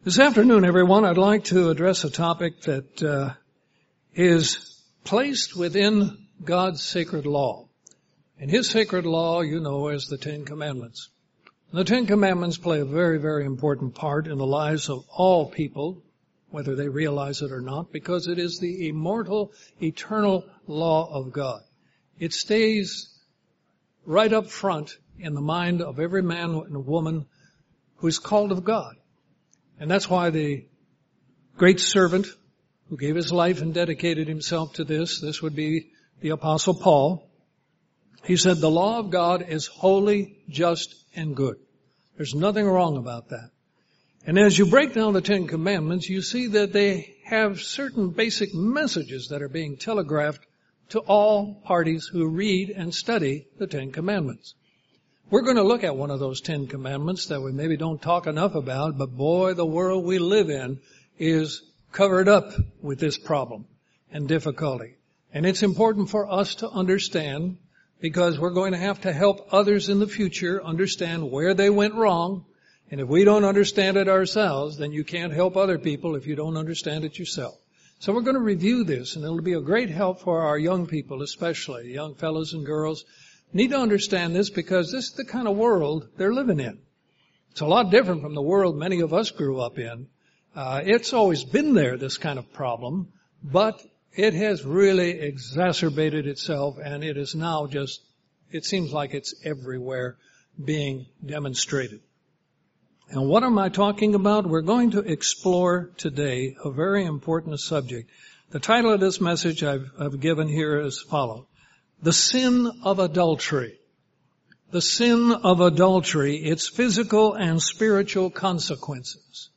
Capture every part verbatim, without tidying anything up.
This afternoon, everyone, I'd like to address a topic that uh, is placed within God's sacred law. And His sacred law, you know, is the Ten Commandments. And the Ten Commandments play a very, very important part in the lives of all people, whether they realize it or not, because it is the immortal, eternal law of God. It stays right up front in the mind of every man and woman who is called of God. And that's why the great servant who gave his life and dedicated himself to this, this would be the Apostle Paul. He said, the law of God is holy, just, and good. There's nothing wrong about that. And as you break down the Ten Commandments, you see that they have certain basic messages that are being telegraphed to all parties who read and study the Ten Commandments. We're going to look at one of those Ten Commandments that we maybe don't talk enough about, but boy, the world we live in is covered up with this problem and difficulty. And it's important for us to understand, because we're going to have to help others in the future understand where they went wrong. And if we don't understand it ourselves, then you can't help other people if you don't understand it yourself. So we're going to review this, and it'll be a great help for our young people, especially young fellows and girls. Need to understand this because this is the kind of world they're living in. It's a lot different from the world many of us grew up in. Uh, it's always been there, this kind of problem, but it has really exacerbated itself, and it is now just, it seems like it's everywhere being demonstrated. And what am I talking about? We're going to explore today a very important subject. The title of this message I've, I've given here is as follows. The sin of adultery. The sin of adultery, its physical and spiritual consequences.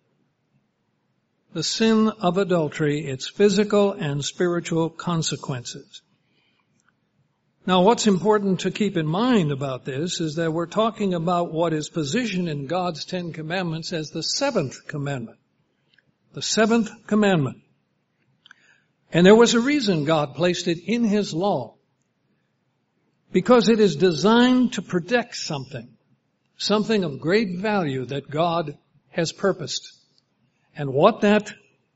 The sin of adultery, its physical and spiritual consequences. Now, what's important to keep in mind about this is that we're talking about what is positioned in God's Ten Commandments as the seventh commandment. The seventh commandment. And there was a reason God placed it in His law. Because it is designed to protect something, something of great value that God has purposed. And what that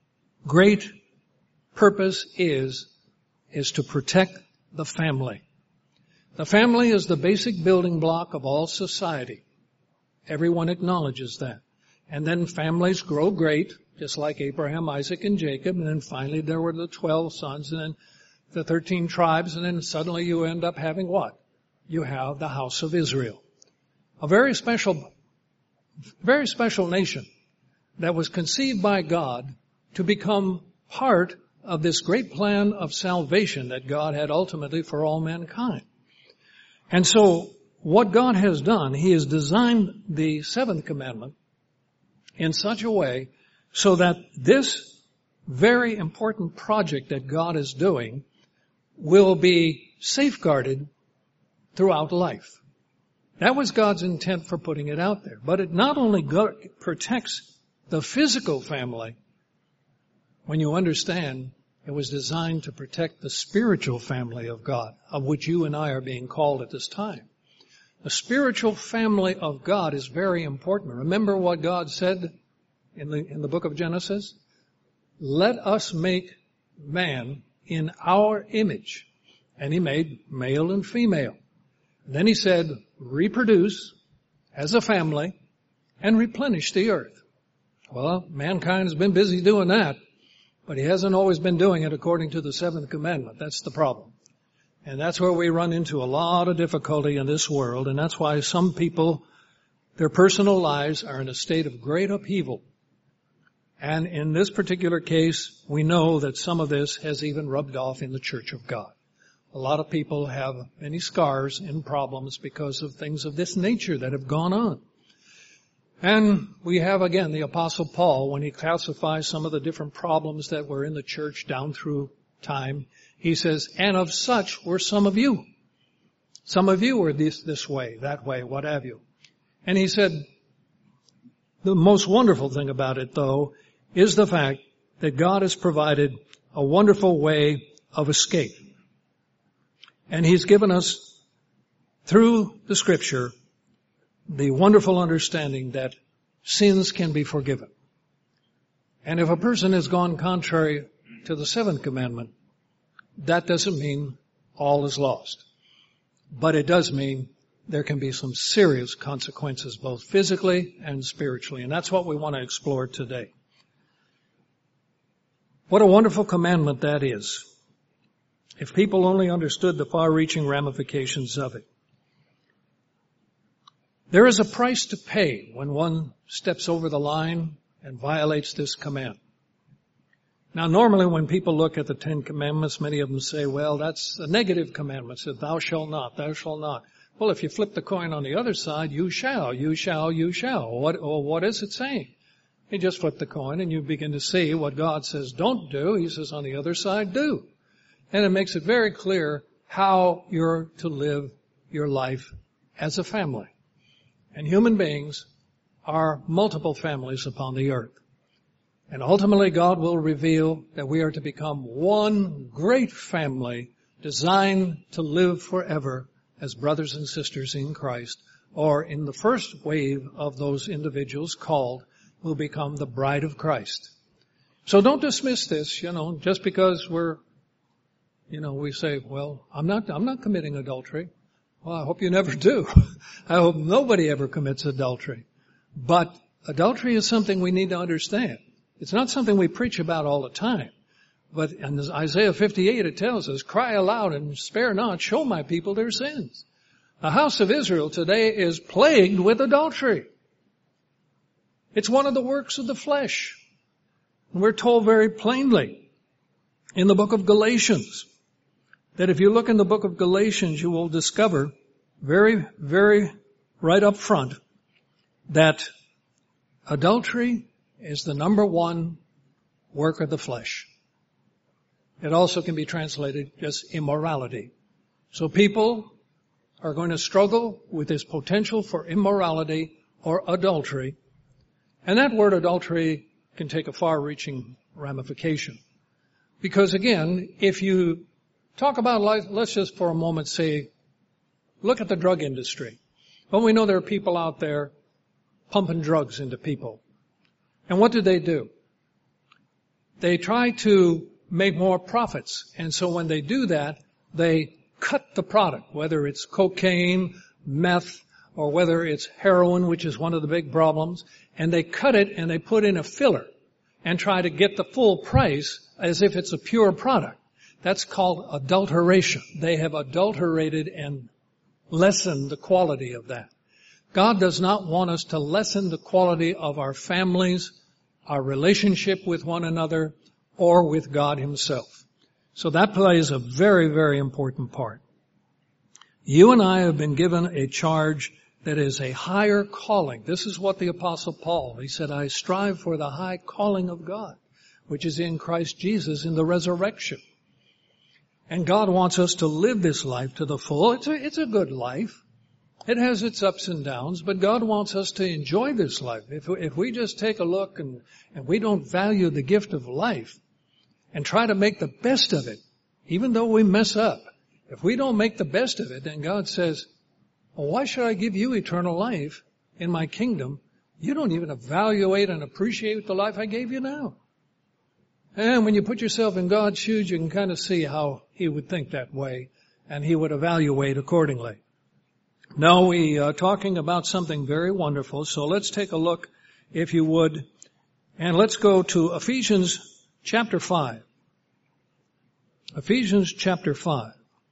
great purpose is, is to protect the family. The family is the basic building block of all society. Everyone acknowledges that. And then families grow great, just like Abraham, Isaac, and Jacob, and then finally there were the twelve sons, and then the thirteen tribes, and then suddenly you end up having what? You have the house of Israel. A very special, very special nation that was conceived by God to become part of this great plan of salvation that God had ultimately for all mankind. And so, what God has done, He has designed the seventh commandment in such a way so that this very important project that God is doing will be safeguarded throughout life. That was God's intent for putting it out there. But it not only go- protects the physical family, when you understand it was designed to protect the spiritual family of God, of which you and I are being called at this time. The spiritual family of God is very important. Remember what God said in the, in the book of Genesis? Let us make man in our image. And He made male and female. Then He said, reproduce as a family and replenish the earth. Well, mankind has been busy doing that, but He hasn't always been doing it according to the seventh commandment. That's the problem. And that's where we run into a lot of difficulty in this world, and that's why some people, their personal lives are in a state of great upheaval. And in this particular case, we know that some of this has even rubbed off in the church of God. A lot of people have many scars and problems because of things of this nature that have gone on. And we have again the Apostle Paul, when he classifies some of the different problems that were in the church down through time, he says, and of such were some of you. Some of you were this, this way, that way, what have you. And he said, the most wonderful thing about it, though, is the fact that God has provided a wonderful way of escape. And He's given us, through the Scripture, the wonderful understanding that sins can be forgiven. And if a person has gone contrary to the seventh commandment, that doesn't mean all is lost. But it does mean there can be some serious consequences, both physically and spiritually. And that's what we want to explore today. What a wonderful commandment that is, if people only understood the far-reaching ramifications of it. There is a price to pay when one steps over the line and violates this command. Now, normally when people look at the Ten Commandments, many of them say, well, that's a negative commandment, that thou shalt not, thou shalt not. Well, if you flip the coin on the other side, you shall, you shall, you shall. What, well, what is it saying? You just flip the coin and you begin to see what God says don't do. He says on the other side, do. And it makes it very clear how you're to live your life as a family. And human beings are multiple families upon the earth. And ultimately God will reveal that we are to become one great family designed to live forever as brothers and sisters in Christ, or in the first wave of those individuals called will become the bride of Christ. So don't dismiss this, you know, just because we're, you know, we say, well, I'm not, I'm not committing adultery. Well, I hope you never do. I hope nobody ever commits adultery. But adultery is something we need to understand. It's not something we preach about all the time. But in Isaiah fifty-eight it tells us, cry aloud and spare not, show my people their sins. The house of Israel today is plagued with adultery. It's one of the works of the flesh. And we're told very plainly in the book of Galatians that if you look in the book of Galatians, you will discover very, very right up front that adultery is the number one work of the flesh. It also can be translated just immorality. So people are going to struggle with this potential for immorality or adultery. And that word adultery can take a far-reaching ramification. Because again, if you talk about, let's just for a moment say, look at the drug industry. Well, we know there are people out there pumping drugs into people. And what do they do? They try to make more profits. And so when they do that, they cut the product, whether it's cocaine, meth, or whether it's heroin, which is one of the big problems, and they cut it and they put in a filler and try to get the full price as if it's a pure product. That's called adulteration. They have adulterated and lessened the quality of that. God does not want us to lessen the quality of our families, our relationship with one another, or with God Himself. So that plays a very, very important part. You and I have been given a charge that is a higher calling. This is what the Apostle Paul, he said, I strive for the high calling of God, which is in Christ Jesus in the resurrection. And God wants us to live this life to the full. It's a, it's a good life. It has its ups and downs, but God wants us to enjoy this life. If, if we just take a look and, and we don't value the gift of life and try to make the best of it, even though we mess up, if we don't make the best of it, then God says, well, why should I give you eternal life in my kingdom? You don't even evaluate and appreciate the life I gave you now. And when you put yourself in God's shoes, you can kind of see how He would think that way, and He would evaluate accordingly. Now we are talking about something very wonderful, so let's take a look, if you would, and let's go to Ephesians chapter five. Ephesians chapter five.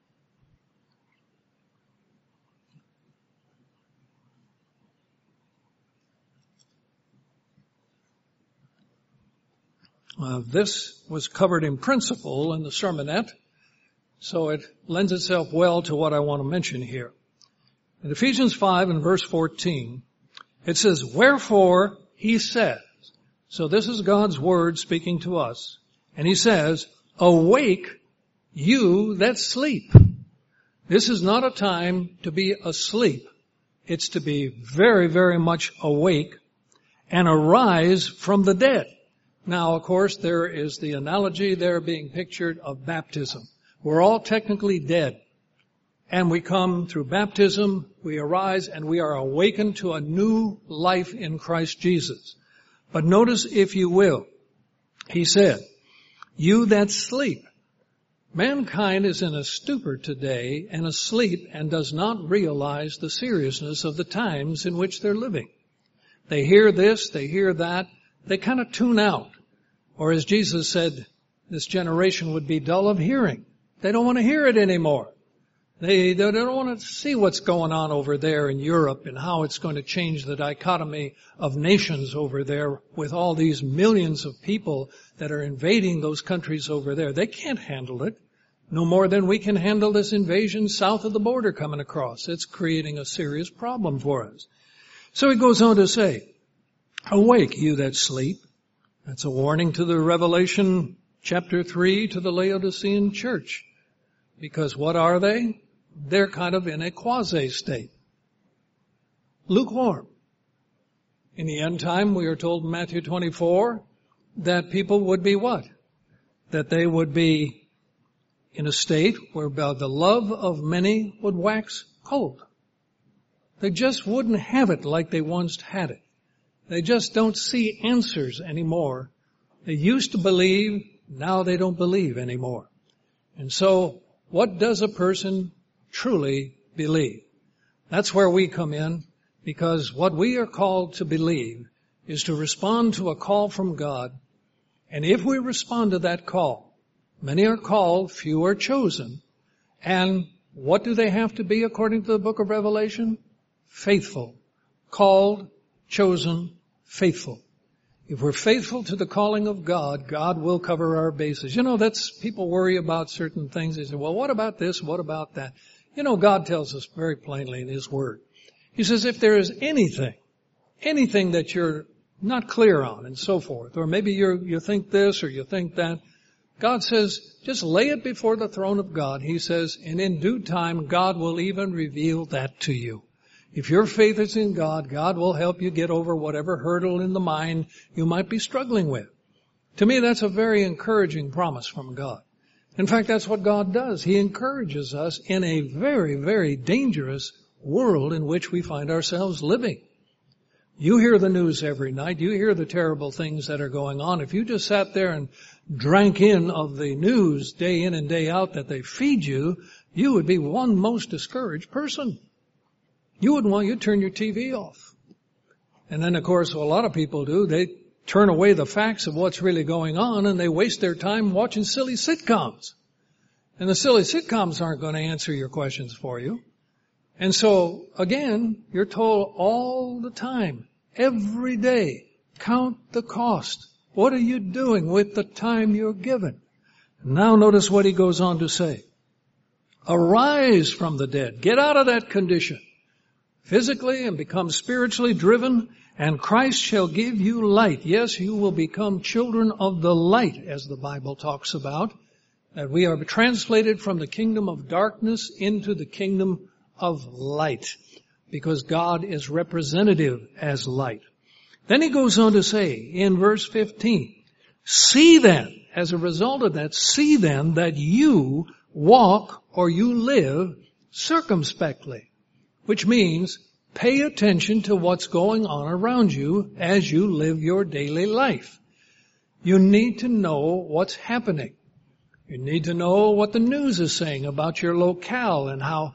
Uh, this was covered in principle in the sermonette, so it lends itself well to what I want to mention here. In Ephesians five and verse fourteen, it says, wherefore He says, so this is God's word speaking to us, and He says, awake you that sleep. This is not a time to be asleep. It's to be very, very much awake and arise from the dead. Now, of course, there is the analogy there being pictured of baptism. We're all technically dead. And we come through baptism, we arise, and we are awakened to a new life in Christ Jesus. But notice, if you will, He said, you that sleep. Mankind is in a stupor today and asleep and does not realize the seriousness of the times in which they're living. They hear this, they hear that, they kind of tune out. Or as Jesus said, this generation would be dull of hearing. They don't want to hear it anymore. They, they don't want to see what's going on over there in Europe and how it's going to change the dichotomy of nations over there with all these millions of people that are invading those countries over there. They can't handle it. No more than we can handle this invasion south of the border coming across. It's creating a serious problem for us. So he goes on to say, awake, you that sleep. That's a warning to the Revelation chapter three to the Laodicean church. Because what are they? They're kind of in a quasi-state. Lukewarm. In the end time, we are told in Matthew twenty-four that people would be what? That they would be in a state whereby the love of many would wax cold. They just wouldn't have it like they once had it. They just don't see answers anymore. They used to believe, now they don't believe anymore. And so, what does a person truly believe? That's where we come in, because what we are called to believe is to respond to a call from God. And if we respond to that call, many are called, few are chosen. And what do they have to be according to the book of Revelation? Faithful. Called, chosen, faithful. If we're faithful to the calling of God, God will cover our bases. You know, that's, people worry about certain things. They say, well, what about this? What about that? You know, God tells us very plainly in His Word. He says, if there is anything, anything that you're not clear on and so forth, or maybe you're, you think this or you think that, God says, just lay it before the throne of God. He says, and in due time, God will even reveal that to you. If your faith is in God, God will help you get over whatever hurdle in the mind you might be struggling with. To me, that's a very encouraging promise from God. In fact, that's what God does. He encourages us in a very, very dangerous world in which we find ourselves living. You hear the news every night. You hear the terrible things that are going on. If you just sat there and drank in of the news day in and day out that they feed you, you would be one most discouraged person. You wouldn't want, you'd turn your T V off. And then, of course, what a lot of people do, they turn away the facts of what's really going on and they waste their time watching silly sitcoms. And the silly sitcoms aren't going to answer your questions for you. And so, again, you're told all the time, every day, count the cost. What are you doing with the time you're given? Now notice what he goes on to say. Arise from the dead. Get out of that condition. Physically and become spiritually driven, and Christ shall give you light. Yes, you will become children of the light, as the Bible talks about, that we are translated from the kingdom of darkness into the kingdom of light, because God is representative as light. Then he goes on to say in verse fifteen, see then, as a result of that, see then that you walk or you live circumspectly. Which means pay attention to what's going on around you as you live your daily life. You need to know what's happening. You need to know what the news is saying about your locale and how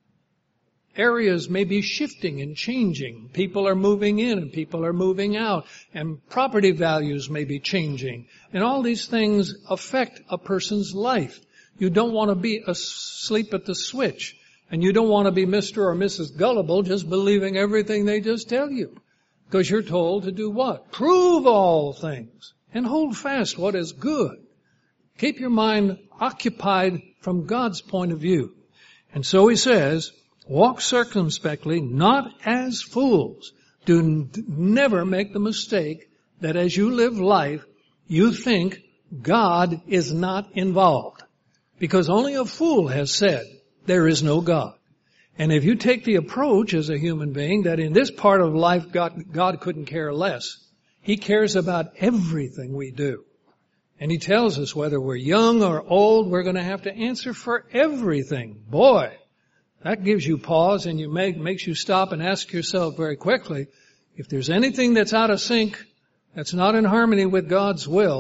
areas may be shifting and changing. People are moving in and people are moving out, and property values may be changing. And all these things affect a person's life. You don't want to be asleep at the switch. And you don't want to be Mister or Missus Gullible just believing everything they just tell you. Because you're told to do what? Prove all things and hold fast what is good. Keep your mind occupied from God's point of view. And so he says, walk circumspectly, not as fools. Do n- never make the mistake that as you live life, you think God is not involved. Because only a fool has said, there is no God. And if you take the approach as a human being that in this part of life God, God couldn't care less, He cares about everything we do. And He tells us whether we're young or old, we're going to have to answer for everything. Boy, that gives you pause and you make, makes you stop and ask yourself very quickly, if there's anything that's out of sync, that's not in harmony with God's will,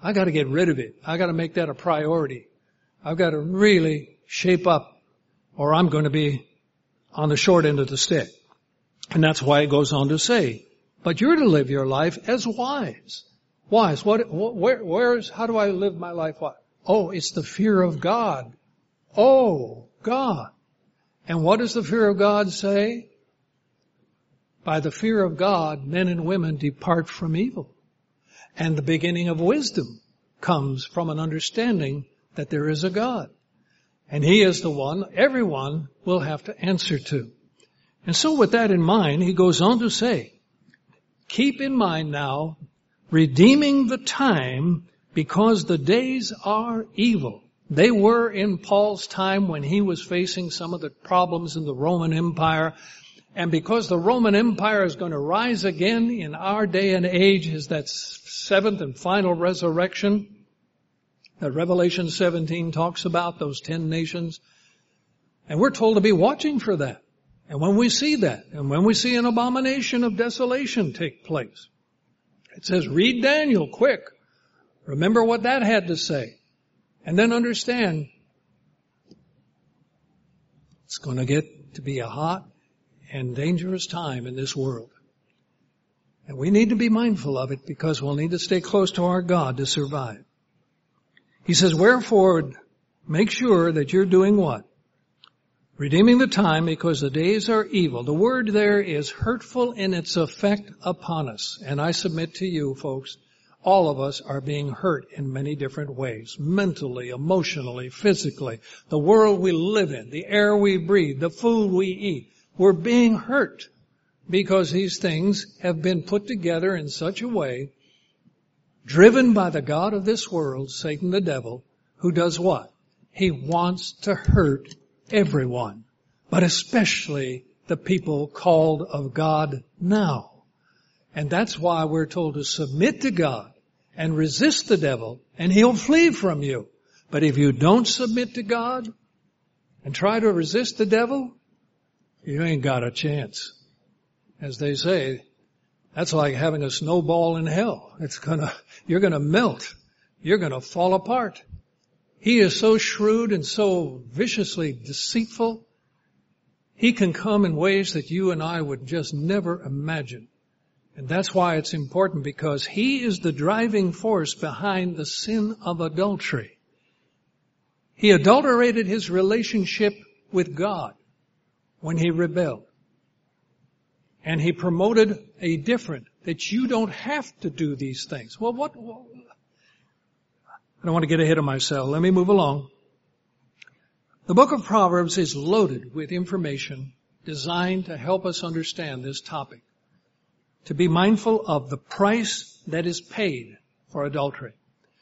I got to get rid of it. I got to make that a priority. I've got to really shape up or I'm going to be on the short end of the stick. And that's why it goes on to say, but you're to live your life as wise. Wise. What, where, where is, how do I live my life? What? Oh, it's the fear of God. Oh, God. And what does the fear of God say? By the fear of God, men and women depart from evil. And the beginning of wisdom comes from an understanding that there is a God. And He is the one everyone will have to answer to. And so with that in mind, he goes on to say, keep in mind now, redeeming the time because the days are evil. They were in Paul's time when he was facing some of the problems in the Roman Empire. And because the Roman Empire is going to rise again in our day and age is that seventh and final resurrection that Revelation seventeen talks about, those ten nations. And we're told to be watching for that. And when we see that, and when we see an abomination of desolation take place, it says, read Daniel quick. Remember what that had to say. And then understand, it's going to get to be a hot and dangerous time in this world. And we need to be mindful of it because we'll need to stay close to our God to survive. He says, wherefore, make sure that you're doing what? Redeeming the time because the days are evil. The word there is hurtful in its effect upon us. And I submit to you, folks, all of us are being hurt in many different ways. Mentally, emotionally, physically. The world we live in, the air we breathe, the food we eat. We're being hurt because these things have been put together in such a way, driven by the god of this world, Satan the devil, who does what? He wants to hurt everyone, but especially the people called of God now. And that's why we're told to submit to God and resist the devil, and he'll flee from you. But if you don't submit to God and try to resist the devil, you ain't got a chance. As they say, that's like having a snowball in hell. It's gonna, you're gonna melt. You're gonna fall apart. He is so shrewd and so viciously deceitful. He can come in ways that you and I would just never imagine. And that's why it's important, because he is the driving force behind the sin of adultery. He adulterated his relationship with God when he rebelled. And he promoted a different, that you don't have to do these things. Well, what, what I don't want to get ahead of myself. Let me move along. The book of Proverbs is loaded with information designed to help us understand this topic. To be mindful of the price that is paid for adultery.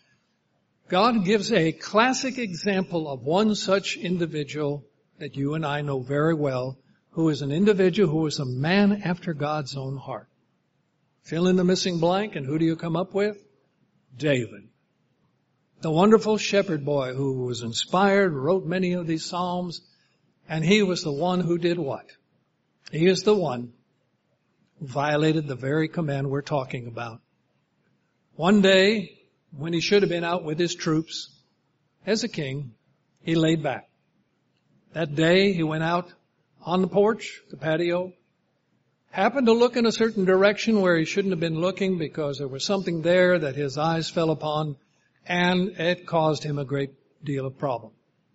God gives a classic example of one such individual that you and I know very well, who is an individual who is a man after God's own heart. Fill in the missing blank, and who do you come up with? David. The wonderful shepherd boy who was inspired, wrote many of these psalms, and he was the one who did what? He is the one who violated the very command we're talking about. One day, when he should have been out with his troops as a king, he laid back. That day, he went out on the porch, the patio, happened to look in a certain direction where he shouldn't have been looking because there was something there that his eyes fell upon, and it caused him a great deal of problem.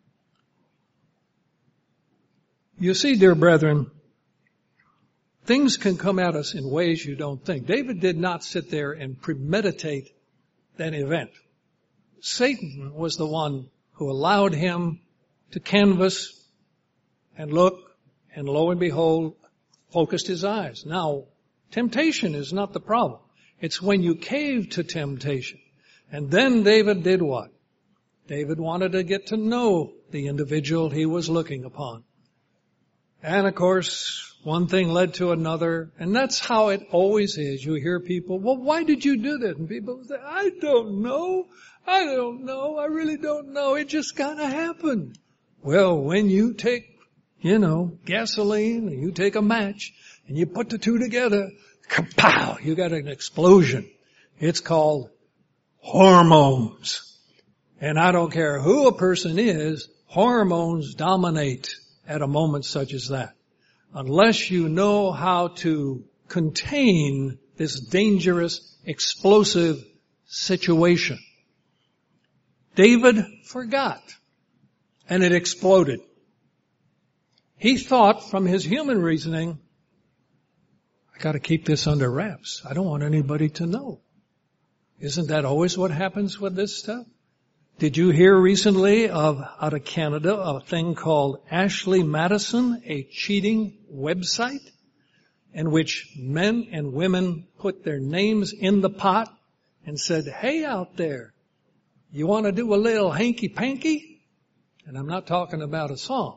You see, dear brethren, things can come at us in ways you don't think. David did not sit there and premeditate that event. Satan was the one who allowed him to canvass and look, and lo and behold, focused his eyes. Now, temptation is not the problem. It's when you cave to temptation. And then David did what? David wanted to get to know the individual he was looking upon. And of course, one thing led to another, and that's how it always is. You hear people, well, why did you do that? And people say, I don't know. I don't know. I really don't know. It just kind of happened. Well, when you take, you know, gasoline, and you take a match, and you put the two together, kapow, you got an explosion. It's called hormones. And I don't care who a person is, hormones dominate at a moment such as that. Unless you know how to contain this dangerous, explosive situation. David forgot, and it exploded. He thought from his human reasoning, I got to keep this under wraps. I don't want anybody to know. Isn't that always what happens with this stuff? Did you hear recently of, out of Canada, a thing called Ashley Madison, a cheating website in which men and women put their names in the pot and said, hey out there, you want to do a little hanky-panky? And I'm not talking about a song.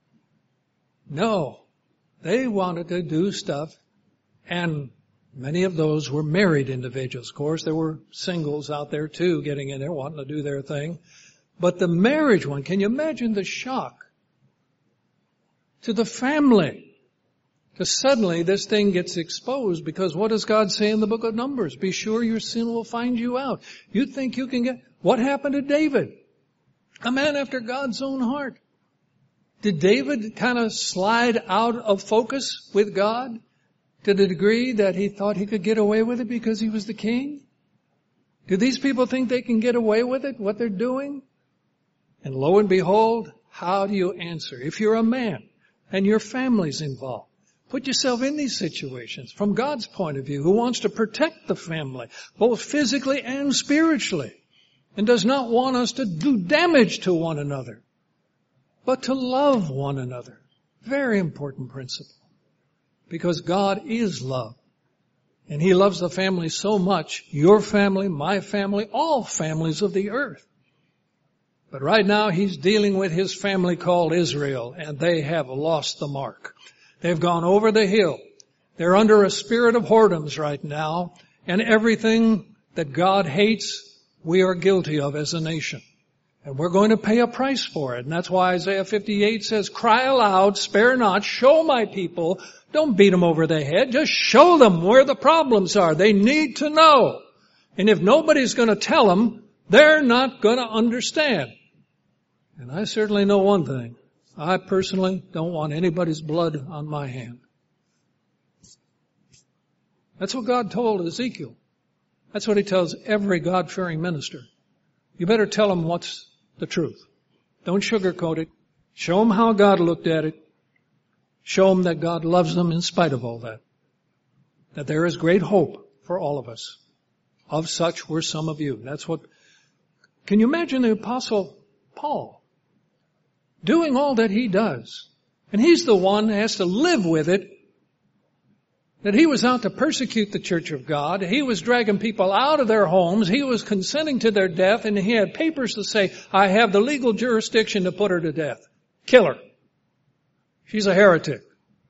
No, they wanted to do stuff, and many of those were married individuals. Of course, there were singles out there too getting in there, wanting to do their thing. But the marriage one, can you imagine the shock to the family? Because suddenly this thing gets exposed, because what does God say in the book of Numbers? Be sure your sin will find you out. You think you can get... What happened to David? A man after God's own heart. Did David kind of slide out of focus with God to the degree that he thought he could get away with it because he was the king? Do these people think they can get away with it, what they're doing? And lo and behold, how do you answer? If you're a man and your family's involved, put yourself in these situations from God's point of view, who wants to protect the family, both physically and spiritually, and does not want us to do damage to one another, but to love one another. Very important principle. Because God is love. And He loves the family so much, your family, my family, all families of the earth. But right now He's dealing with His family called Israel, and they have lost the mark. They've gone over the hill. They're under a spirit of whoredoms right now, and everything that God hates, we are guilty of as a nation. And we're going to pay a price for it. And that's why Isaiah fifty-eight says, cry aloud, spare not, show my people. Don't beat them over the head. Just show them where the problems are. They need to know. And if nobody's going to tell them, they're not going to understand. And I certainly know one thing. I personally don't want anybody's blood on my hand. That's what God told Ezekiel. That's what He tells every God-fearing minister. You better tell them what's the truth. Don't sugarcoat it. Show them how God looked at it. Show them that God loves them in spite of all that. That there is great hope for all of us. Of such were some of you. That's what... Can you imagine the Apostle Paul doing all that he does? And he's the one that has to live with it. That he was out to persecute the church of God. He was dragging people out of their homes. He was consenting to their death. And he had papers to say, I have the legal jurisdiction to put her to death. Kill her. She's a heretic.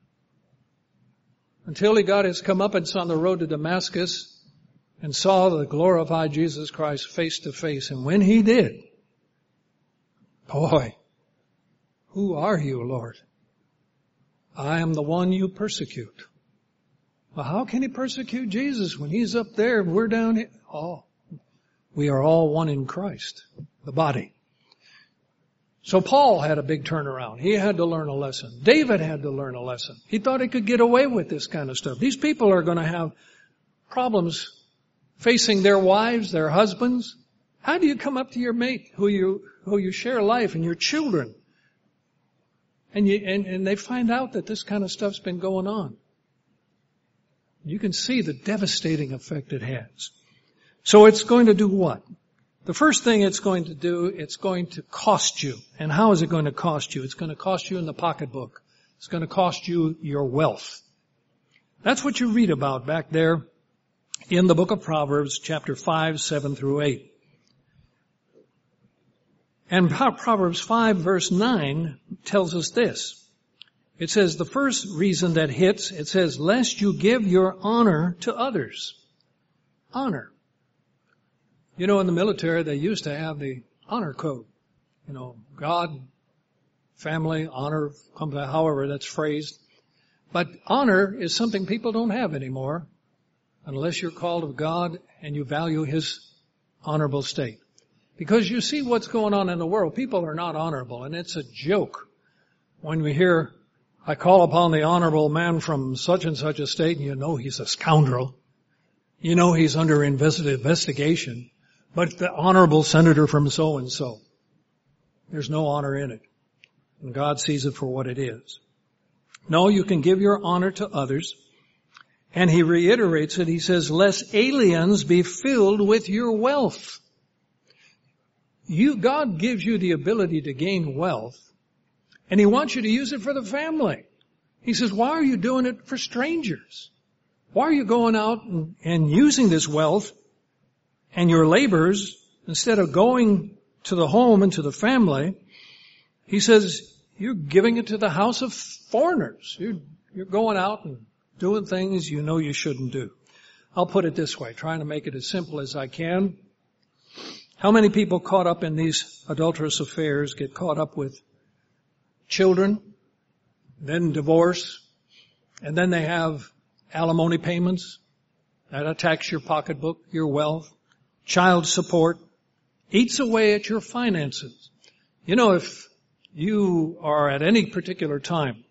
Until he got his comeuppance on the road to Damascus and saw the glorified Jesus Christ face to face. And when he did, boy, who are you, Lord? I am the one you persecute. Well, how can he persecute Jesus when he's up there and we're down here? Oh, we are all one in Christ, the body. So Paul had a big turnaround. He had to learn a lesson. David had to learn a lesson. He thought he could get away with this kind of stuff. These people are going to have problems facing their wives, their husbands. How do you come up to your mate who you, who you share life and your children? And you, and, and they find out that this kind of stuff's been going on. You can see the devastating effect it has. So it's going to do what? The first thing it's going to do, it's going to cost you. And how is it going to cost you? It's going to cost you in the pocketbook. It's going to cost you your wealth. That's what you read about back there in the book of Proverbs, chapter five, seven through eight. And Proverbs five, verse nine tells us this. It says, the first reason that hits, it says, lest you give your honor to others. Honor. You know, in the military, they used to have the honor code. You know, God, family, honor, however that's phrased. But honor is something people don't have anymore unless you're called of God and you value His honorable state. Because you see what's going on in the world. People are not honorable, and it's a joke when we hear, I call upon the honorable man from such and such a state, and you know he's a scoundrel. You know he's under investigation. But the honorable senator from so-and-so. There's no honor in it. And God sees it for what it is. No, you can give your honor to others. And he reiterates it. He says, lest aliens be filled with your wealth. You, God gives you the ability to gain wealth, and he wants you to use it for the family. He says, why are you doing it for strangers? Why are you going out and, and using this wealth and your labors instead of going to the home and to the family? He says, you're giving it to the house of foreigners. You're, you're going out and doing things you know you shouldn't do. I'll put it this way, trying to make it as simple as I can. How many people caught up in these adulterous affairs get caught up with children, then divorce, and then they have alimony payments that attacks your pocketbook, your wealth, child support, eats away at your finances. You know, if you are at any particular time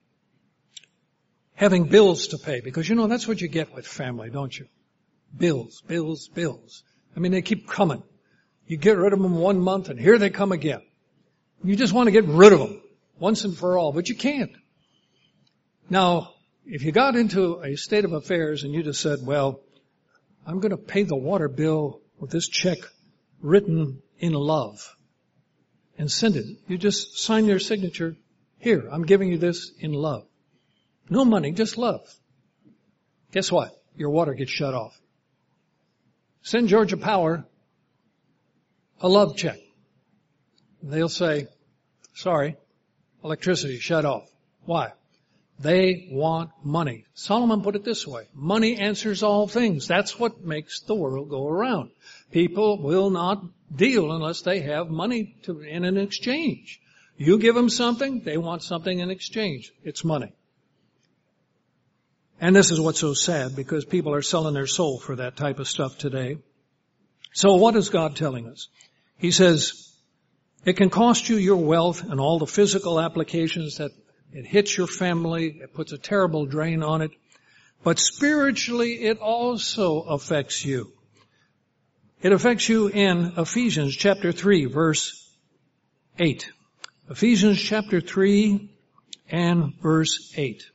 having bills to pay, because you know that's what you get with family, don't you? Bills, bills, bills. I mean, they keep coming. You get rid of them one month and here they come again. You just want to get rid of them once and for all, but you can't. Now, if you got into a state of affairs and you just said, well, I'm going to pay the water bill with this check written in love and send it. You just sign your signature. Here, I'm giving you this in love. No money, just love. Guess what? Your water gets shut off. Send Georgia Power a love check. They'll say, sorry, electricity shut off. Why? They want money. Solomon put it this way, money answers all things. That's what makes the world go around. People will not deal unless they have money to, in an exchange. You give them something, they want something in exchange. It's money. And this is what's so sad, because people are selling their soul for that type of stuff today. So what is God telling us? He says, it can cost you your wealth and all the physical applications that it hits your family, it puts a terrible drain on it, but spiritually it also affects you. It affects you in Ephesians chapter three, verse eight. Ephesians chapter three and verse eight.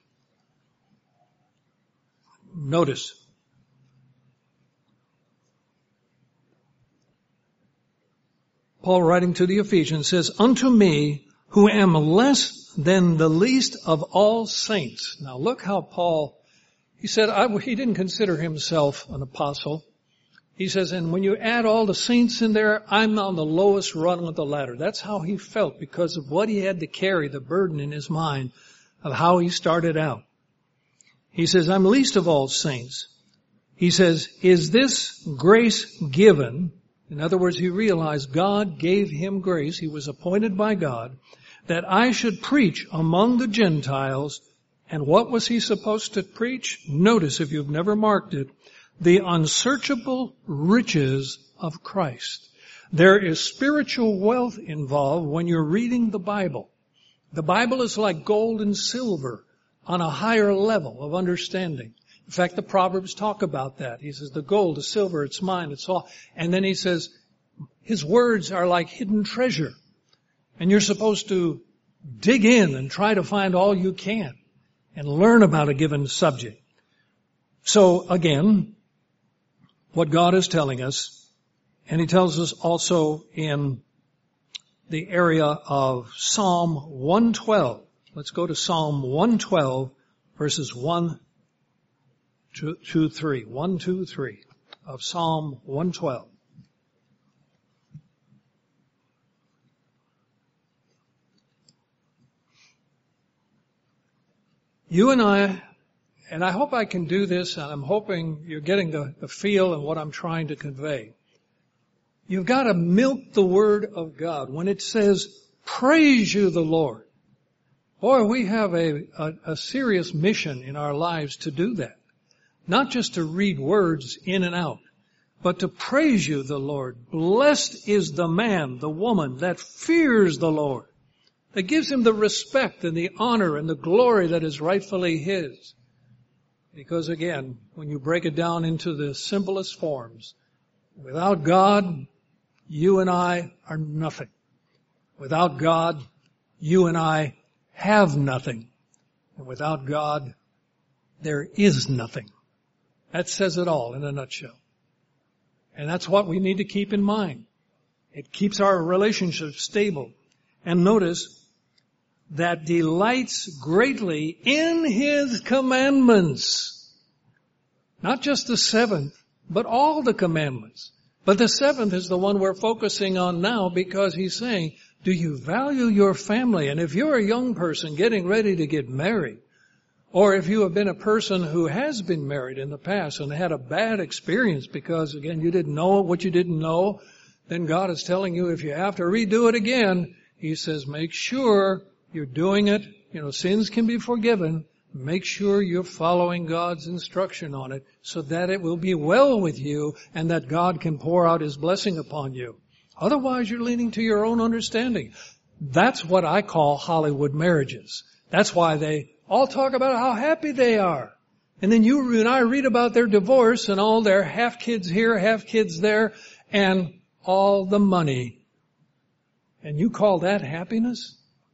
Notice. Paul, writing to the Ephesians, says, unto me, who am less than the least of all saints. Now look how Paul, he said, I, he didn't consider himself an apostle. He says, and when you add all the saints in there, I'm on the lowest rung of the ladder. That's how he felt because of what he had to carry, the burden in his mind of how he started out. He says, I'm least of all saints. He says, is this grace given? In other words, he realized God gave him grace. He was appointed by God that I should preach among the Gentiles. And what was he supposed to preach? Notice, if you've never marked it, the unsearchable riches of Christ. There is spiritual wealth involved when you're reading the Bible. The Bible is like gold and silver on a higher level of understanding. In fact, the Proverbs talk about that. He says, the gold, the silver, it's mine, it's all. And then he says, his words are like hidden treasure. And you're supposed to dig in and try to find all you can and learn about a given subject. So again, what God is telling us, and he tells us also in the area of Psalm one twelve. Let's go to Psalm one twelve, verses one Two, two, three. One, two, three of Psalm one twelve. You and I, and I hope I can do this, and I'm hoping you're getting the, the feel and what I'm trying to convey. You've got to milk the Word of God. When it says, praise you the Lord. Boy, we have a, a, a serious mission in our lives to do that. Not just to read words in and out, but to praise you, the Lord. Blessed is the man, the woman that fears the Lord, that gives him the respect and the honor and the glory that is rightfully his. Because again, when you break it down into the simplest forms, without God, you and I are nothing. Without God, you and I have nothing. And without God, there is nothing. That says it all in a nutshell. And that's what we need to keep in mind. It keeps our relationship stable. And notice, that delights greatly in His commandments. Not just the seventh, but all the commandments. But the seventh is the one we're focusing on now because He's saying, do you value your family? And if you're a young person getting ready to get married, or if you have been a person who has been married in the past and had a bad experience because, again, you didn't know what you didn't know, then God is telling you if you have to redo it again, He says, make sure you're doing it. You know, sins can be forgiven. Make sure you're following God's instruction on it so that it will be well with you and that God can pour out His blessing upon you. Otherwise, you're leaning to your own understanding. That's what I call Hollywood marriages. That's why they all talk about how happy they are. And then you and I read about their divorce and all their half kids here, half kids there, and all the money. And you call that happiness?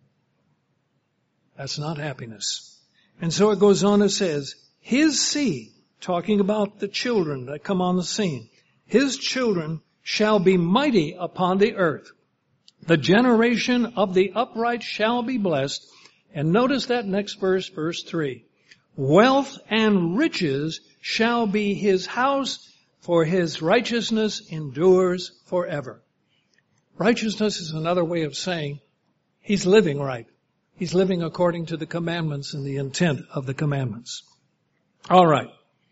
That's not happiness. And so it goes on and says, His seed, talking about the children that come on the scene, His children shall be mighty upon the earth. The generation of the upright shall be blessed. And notice that next verse, verse three. Wealth and riches shall be His house, for His righteousness endures forever. Righteousness is another way of saying He's living right. He's living according to the commandments and the intent of the commandments. All right.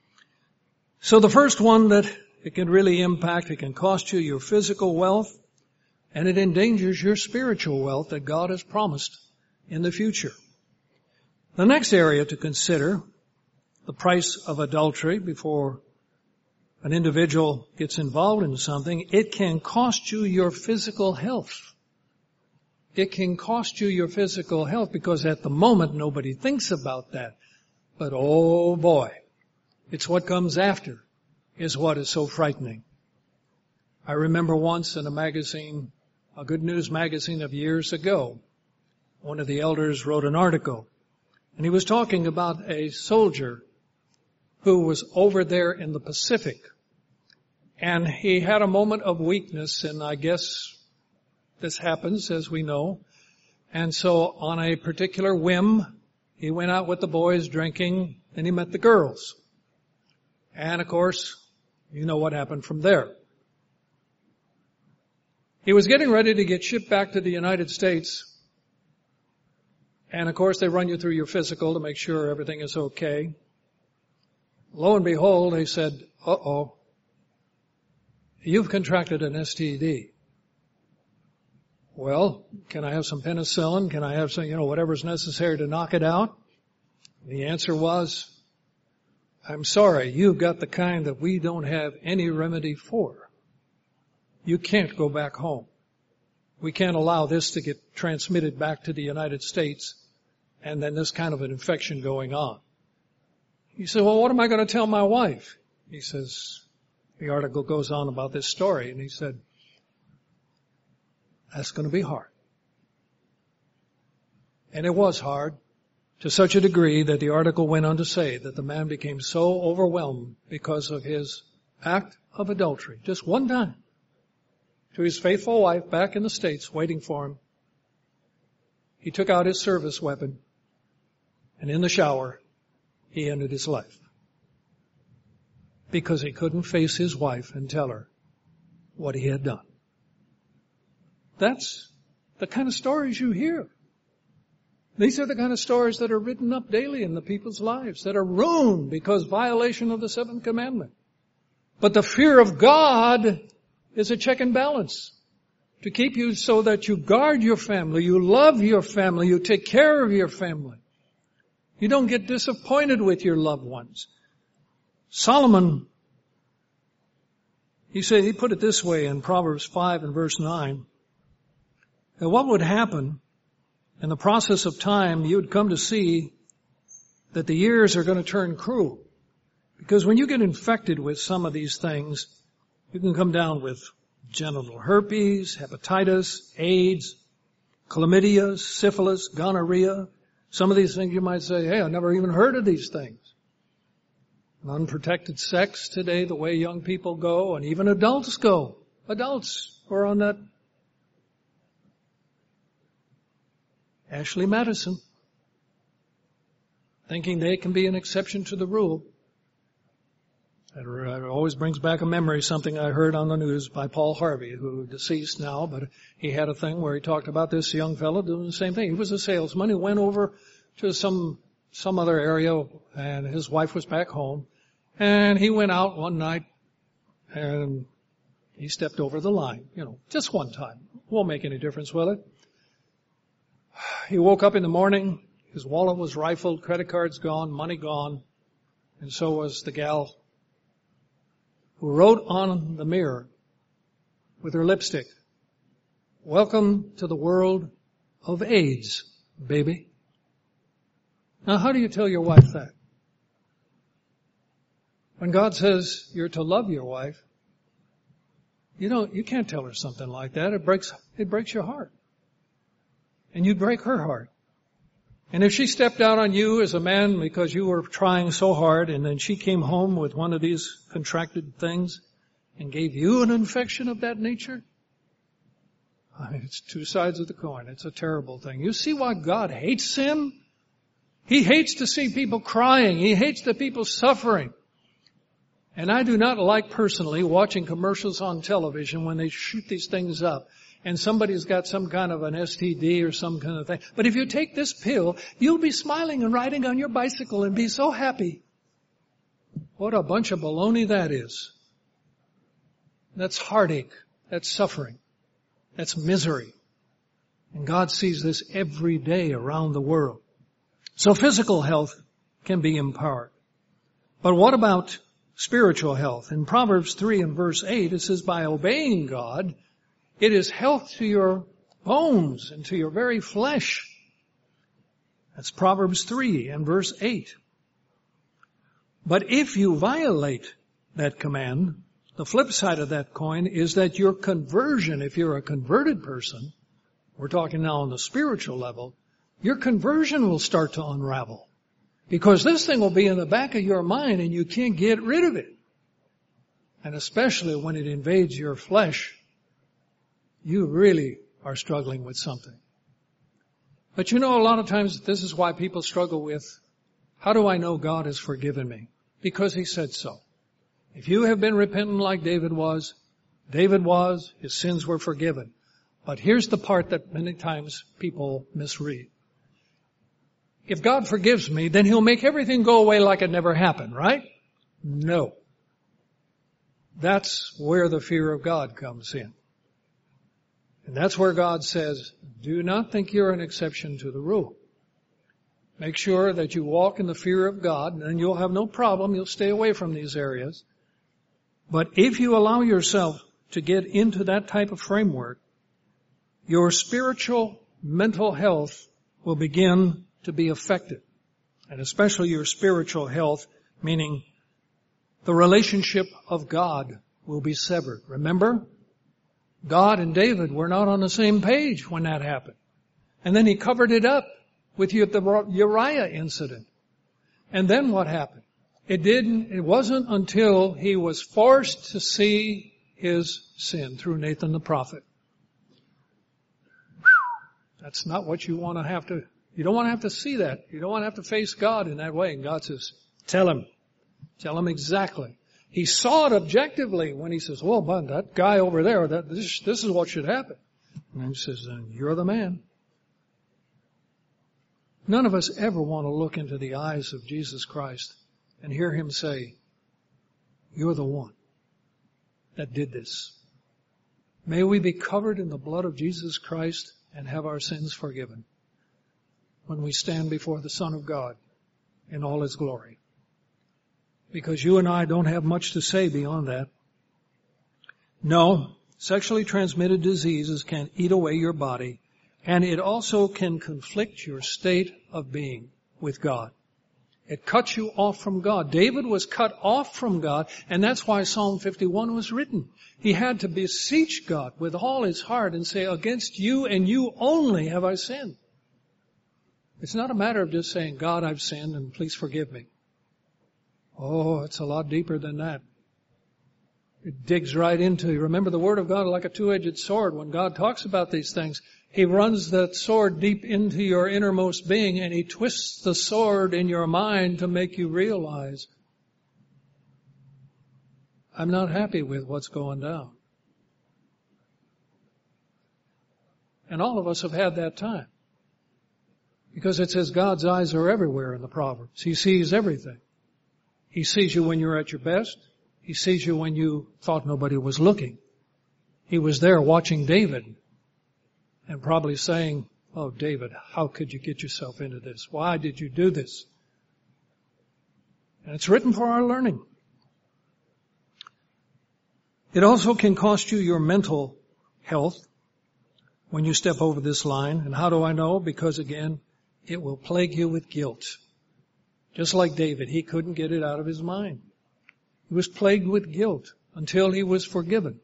So the first one that it can really impact, it can cost you your physical wealth, and it endangers your spiritual wealth that God has promised in the future. The next area to consider, the price of adultery before an individual gets involved in something, it can cost you your physical health. It can cost you your physical health because at the moment nobody thinks about that. But oh boy, it's what comes after is what is so frightening. I remember once in a magazine, a Good News magazine of years ago, one of the elders wrote an article, and he was talking about a soldier who was over there in the Pacific. And he had a moment of weakness, and I guess this happens, as we know. And so on a particular whim, he went out with the boys drinking, and he met the girls. And of course, you know what happened from there. He was getting ready to get shipped back to the United States. And of course, they run you through your physical to make sure everything is okay. Lo and behold, they said, uh-oh, you've contracted an S T D. Well, can I have some penicillin? Can I have some, you know, whatever's necessary to knock it out? The answer was, I'm sorry, you've got the kind that we don't have any remedy for. You can't go back home. We can't allow this to get transmitted back to the United States and then this kind of an infection going on. He said, well, what am I going to tell my wife? He says, the article goes on about this story, and he said, that's going to be hard. And it was hard to such a degree that the article went on to say that the man became so overwhelmed because of his act of adultery, just one time, to his faithful wife back in the States waiting for him. He took out his service weapon, and in the shower, he ended his life. Because he couldn't face his wife and tell her what he had done. That's the kind of stories you hear. These are the kind of stories that are written up daily in the people's lives, that are ruined because violation of the seventh commandment. But the fear of God is a check and balance to keep you so that you guard your family, you love your family, you take care of your family. You don't get disappointed with your loved ones. Solomon, He said, he put it this way in Proverbs five and verse nine, that what would happen in the process of time, you would come to see that the years are going to turn cruel. Because when you get infected with some of these things, you can come down with genital herpes, hepatitis, AIDS, chlamydia, syphilis, gonorrhea. Some of these things you might say, hey, I never even heard of these things. And unprotected sex today, the way young people go, and even adults go. Adults who are on that Ashley Madison, thinking they can be an exception to the rule. It always brings back a memory, something I heard on the news by Paul Harvey, who is deceased now, but he had a thing where he talked about this young fellow doing the same thing. He was a salesman. He went over to some some other area, and his wife was back home. And he went out one night, and he stepped over the line, you know, just one time. Won't make any difference, will it? He woke up in the morning, his wallet was rifled, credit cards gone, money gone, and so was the gal who wrote on the mirror with her lipstick, "Welcome to the world of AIDS, baby." Now, how do you tell your wife that? When God says you're to love your wife, you don't, you can't tell her something like that. It breaks, it breaks your heart. And you'd break her heart. And if she stepped out on you as a man because you were trying so hard, and then she came home with one of these contracted things and gave you an infection of that nature, I mean, it's two sides of the coin. It's a terrible thing. You see why God hates sin? He hates to see people crying. He hates the people suffering. And I do not like personally watching commercials on television when they shoot these things up and somebody's got some kind of an S T D or some kind of thing. But if you take this pill, you'll be smiling and riding on your bicycle and be so happy. What a bunch of baloney that is. That's heartache. That's suffering. That's misery. And God sees this every day around the world. So physical health can be empowered. But what about spiritual health? In Proverbs three and verse eight, it says, by obeying God, it is health to your bones and to your very flesh. That's Proverbs three and verse eight. But if you violate that command, the flip side of that coin is that your conversion, if you're a converted person, we're talking now on the spiritual level, your conversion will start to unravel. Because this thing will be in the back of your mind and you can't get rid of it. And especially when it invades your flesh, you really are struggling with something. But you know, a lot of times this is why people struggle with, how do I know God has forgiven me? Because He said so. If you have been repentant like David was, David was, his sins were forgiven. But here's the part that many times people misread. If God forgives me, then He'll make everything go away like it never happened, right? No. That's where the fear of God comes in. And that's where God says, do not think you're an exception to the rule. Make sure that you walk in the fear of God, and then you'll have no problem. You'll stay away from these areas. But if you allow yourself to get into that type of framework, your spiritual, mental health will begin to be affected. And especially your spiritual health, meaning the relationship of God will be severed. Remember? God and David were not on the same page when that happened. And then He covered it up with the Uriah incident. And then what happened? It didn't, it wasn't until he was forced to see his sin through Nathan the prophet. That's not what you want to have to, you don't want to have to see that. You don't want to have to face God in that way. And God says, tell him. Tell him exactly. He saw it objectively when He says, well, but that guy over there, that this, this is what should happen. And He says, then you're the man. None of us ever want to look into the eyes of Jesus Christ and hear Him say, you're the one that did this. May we be covered in the blood of Jesus Christ and have our sins forgiven when we stand before the Son of God in all His glory. Because you and I don't have much to say beyond that. No, sexually transmitted diseases can eat away your body, and it also can conflict your state of being with God. It cuts you off from God. David was cut off from God, and that's why Psalm fifty-one was written. He had to beseech God with all his heart and say, against you and you only have I sinned. It's not a matter of just saying, God, I've sinned and please forgive me. Oh, it's a lot deeper than that. It digs right into you. Remember, the Word of God is like a two-edged sword. When God talks about these things, He runs that sword deep into your innermost being, and He twists the sword in your mind to make you realize, I'm not happy with what's going down. And all of us have had that time. Because it says God's eyes are everywhere in the Proverbs. He sees everything. He sees you when you're at your best. He sees you when you thought nobody was looking. He was there watching David and probably saying, oh, David, how could you get yourself into this? Why did you do this? And it's written for our learning. It also can cost you your mental health when you step over this line. And how do I know? Because again, it will plague you with guilt. Just like David, he couldn't get it out of his mind. He was plagued with guilt until he was forgiven.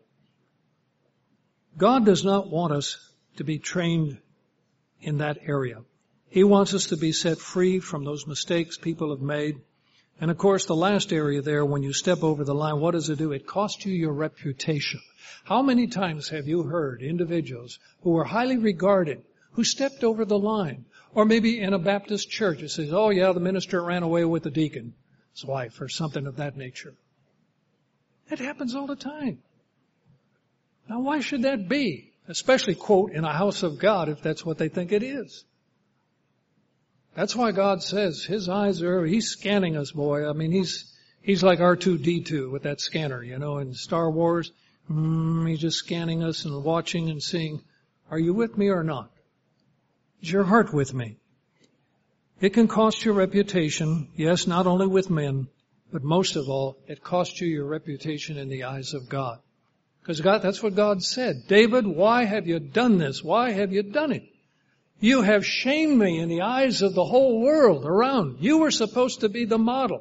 God does not want us to be trained in that area. He wants us to be set free from those mistakes people have made. And of course, the last area there, when you step over the line, what does it do? It costs you your reputation. How many times have you heard individuals who were highly regarded, who stepped over the line? Or maybe in a Baptist church, it says, oh yeah, the minister ran away with the deacon's wife, or something of that nature. That happens all the time. Now why should that be? Especially, quote, in a house of God, if that's what they think it is. That's why God says His eyes are, He's scanning us, boy. I mean, He's, He's like R two D two with that scanner, you know, in Star Wars. Mm, he's just scanning us and watching and seeing, are you with me or not? Is your heart with me? It can cost your reputation, yes, not only with men, but most of all, it costs you your reputation in the eyes of God. Because God, that's what God said. David, why have you done this? Why have you done it? You have shamed me in the eyes of the whole world around. You were supposed to be the model.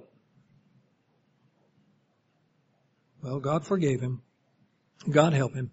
Well, God forgave him. God helped him.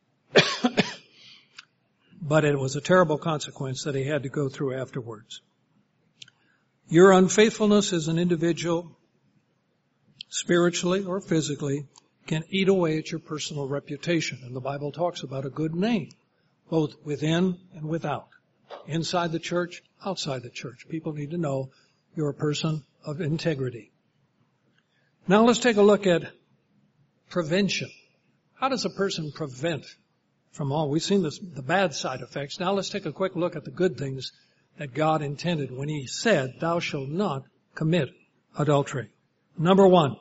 But it was a terrible consequence that he had to go through afterwards. Your unfaithfulness as an individual, spiritually or physically, can eat away at your personal reputation. And the Bible talks about a good name, both within and without. Inside the church, outside the church. People need to know you're a person of integrity. Now let's take a look at prevention. How does a person prevent from all? We've seen this, the bad side effects. Now let's take a quick look at the good things that God intended when He said, thou shalt not commit adultery. Number one,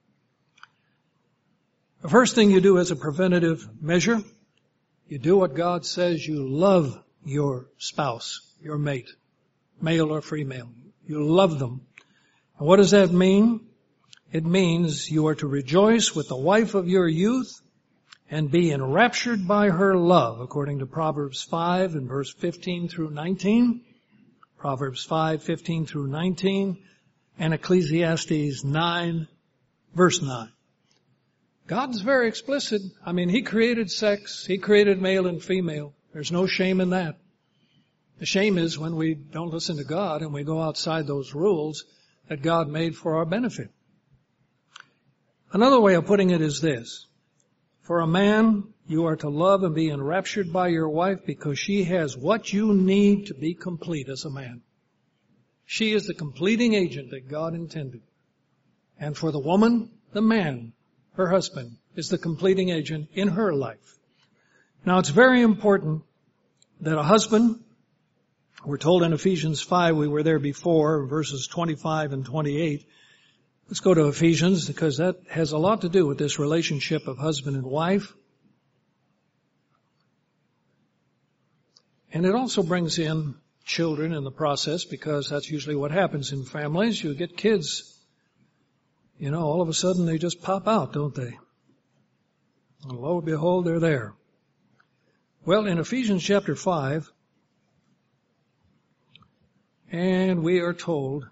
the first thing you do as a preventative measure, you do what God says. You love your spouse, your mate, male or female. You love them. And what does that mean? It means you are to rejoice with the wife of your youth and be enraptured by her love, according to Proverbs five and verse fifteen through nineteen. Proverbs five, fifteen through nineteen, and Ecclesiastes nine, verse nine. God's very explicit. I mean, He created sex. He created male and female. There's no shame in that. The shame is when we don't listen to God and we go outside those rules that God made for our benefit. Another way of putting it is this. For a man, you are to love and be enraptured by your wife because she has what you need to be complete as a man. She is the completing agent that God intended. And for the woman, the man, her husband, is the completing agent in her life. Now it's very important that a husband, we're told in Ephesians five, we were there before, verses twenty-five and twenty-eight. Let's go to Ephesians because that has a lot to do with this relationship of husband and wife. And it also brings in children in the process because that's usually what happens in families. You get kids, you know, all of a sudden they just pop out, don't they? And lo and behold, they're there. Well, in Ephesians chapter five, and we are told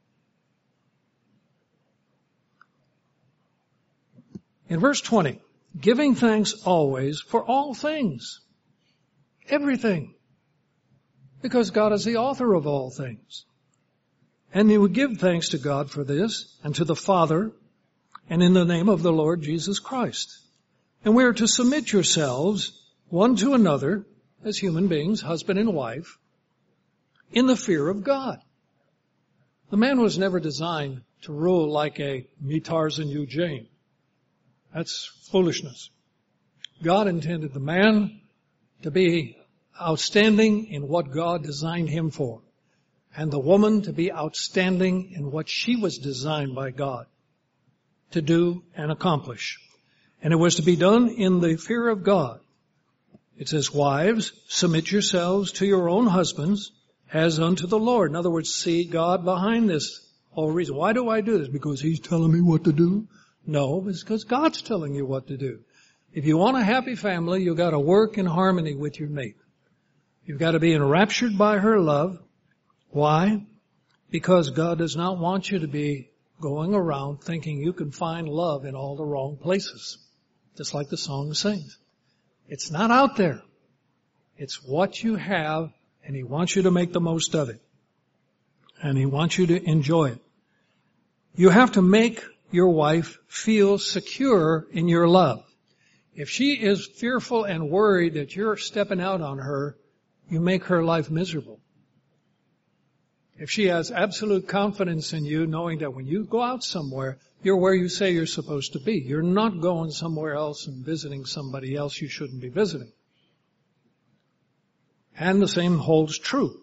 in verse twenty, giving thanks always for all things, everything, because God is the author of all things. And you would give thanks to God for this, and to the Father, and in the name of the Lord Jesus Christ. And we are to submit yourselves one to another as human beings, husband and wife, in the fear of God. The man was never designed to rule like a me Tarzan, you Jane. That's foolishness. God intended the man to be outstanding in what God designed him for, and the woman to be outstanding in what she was designed by God to do and accomplish. And it was to be done in the fear of God. It says, wives, submit yourselves to your own husbands as unto the Lord. In other words, see God behind this whole reason. Why do I do this? Because He's telling me what to do? No, it's because God's telling you what to do. If you want a happy family, you've got to work in harmony with your mate. You've got to be enraptured by her love. Why? Because God does not want you to be going around thinking you can find love in all the wrong places. Just like the song sings. It's not out there. It's what you have, and He wants you to make the most of it. And He wants you to enjoy it. You have to make your wife feel secure in your love. If she is fearful and worried that you're stepping out on her, you make her life miserable. If she has absolute confidence in you, knowing that when you go out somewhere, you're where you say you're supposed to be. You're not going somewhere else and visiting somebody else you shouldn't be visiting. And the same holds true.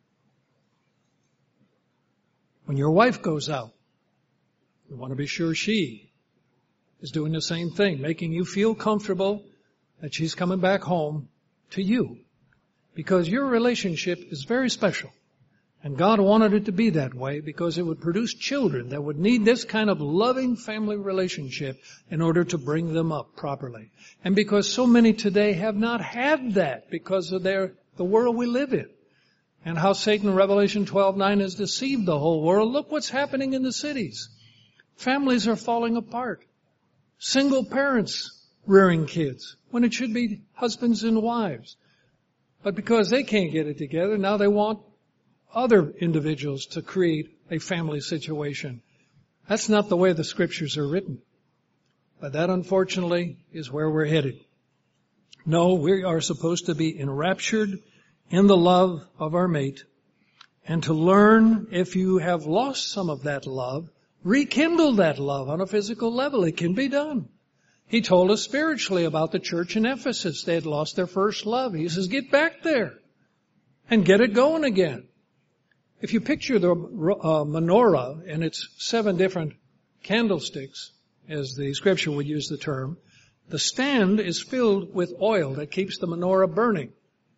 When your wife goes out, you want to be sure she is doing the same thing, making you feel comfortable that she's coming back home to you. Because your relationship is very special. And God wanted it to be that way because it would produce children that would need this kind of loving family relationship in order to bring them up properly. And because so many today have not had that because of their the world we live in. And how Satan in Revelation twelve nine has deceived the whole world. Look what's happening in the cities. Families are falling apart. Single parents rearing kids when it should be husbands and wives. But because they can't get it together, now they want other individuals to create a family situation. That's not the way the scriptures are written. But that, unfortunately, is where we're headed. No, we are supposed to be enraptured in the love of our mate, and to learn, if you have lost some of that love, rekindle that love on a physical level. It can be done. He told us spiritually about the church in Ephesus. They had lost their first love. He says, get back there and get it going again. If you picture the uh, menorah and its seven different candlesticks, as the scripture would use the term, the stand is filled with oil that keeps the menorah burning.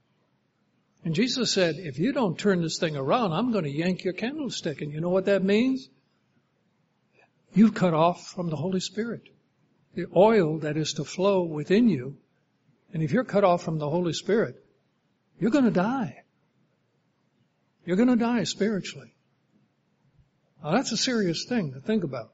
And Jesus said, if you don't turn this thing around, I'm going to yank your candlestick. And you know what that means? You've cut off from the Holy Spirit. The oil that is to flow within you. And if you're cut off from the Holy Spirit, you're going to die. You're going to die spiritually. Now that's a serious thing to think about.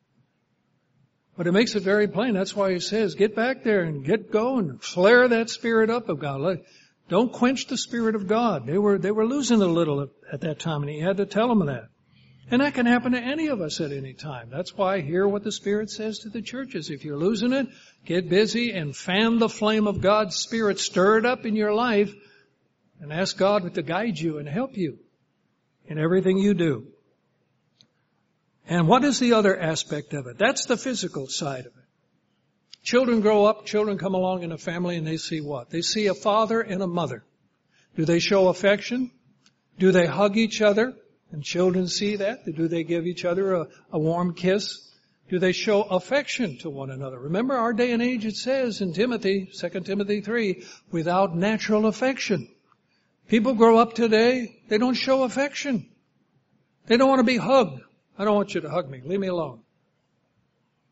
But it makes it very plain. That's why He says, get back there and get going. Flare that Spirit up of God. Don't quench the Spirit of God. They were, they were losing a little at, at that time, and He had to tell them that. And that can happen to any of us at any time. That's why hear what the Spirit says to the churches. If you're losing it, get busy and fan the flame of God's Spirit. Stir it up in your life and ask God to guide you and help you in everything you do. And what is the other aspect of it? That's the physical side of it. Children grow up, children come along in a family, and they see what? They see a father and a mother. Do they show affection? Do they hug each other? And children see that. Do they give each other a, a warm kiss? Do they show affection to one another? Remember our day and age, it says in Timothy, Second Timothy three, without natural affection. People grow up today, they don't show affection. They don't want to be hugged. I don't want you to hug me. Leave me alone.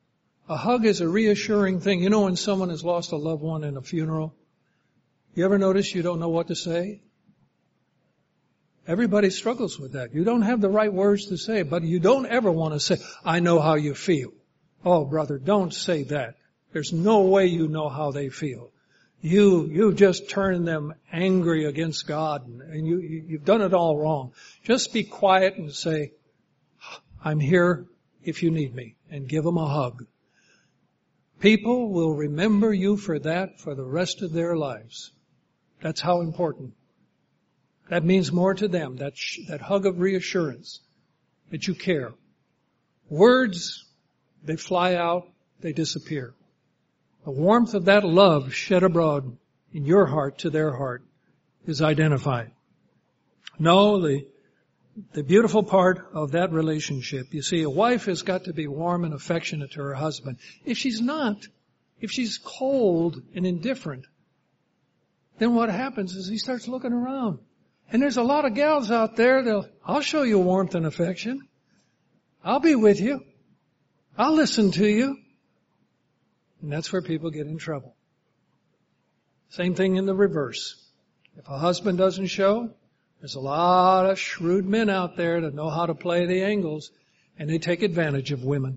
A hug is a reassuring thing. You know when someone has lost a loved one in a funeral, you ever notice you don't know what to say? Everybody struggles with that. You don't have the right words to say, but you don't ever want to say, I know how you feel. Oh, brother, don't say that. There's no way you know how they feel. You, you just turn them angry against God, and you, you've done it all wrong. Just be quiet and say, I'm here if you need me, and give them a hug. People will remember you for that for the rest of their lives. That's how important. That means more to them, that, sh- that hug of reassurance, that you care. Words, they fly out, they disappear. The warmth of that love shed abroad in your heart to their heart is identified. No, the, the beautiful part of that relationship, you see, a wife has got to be warm and affectionate to her husband. If she's not, if she's cold and indifferent, then what happens is he starts looking around. And there's a lot of gals out there that'll, I'll show you warmth and affection. I'll be with you. I'll listen to you. And that's where people get in trouble. Same thing in the reverse. If a husband doesn't show, there's a lot of shrewd men out there that know how to play the angles, and they take advantage of women.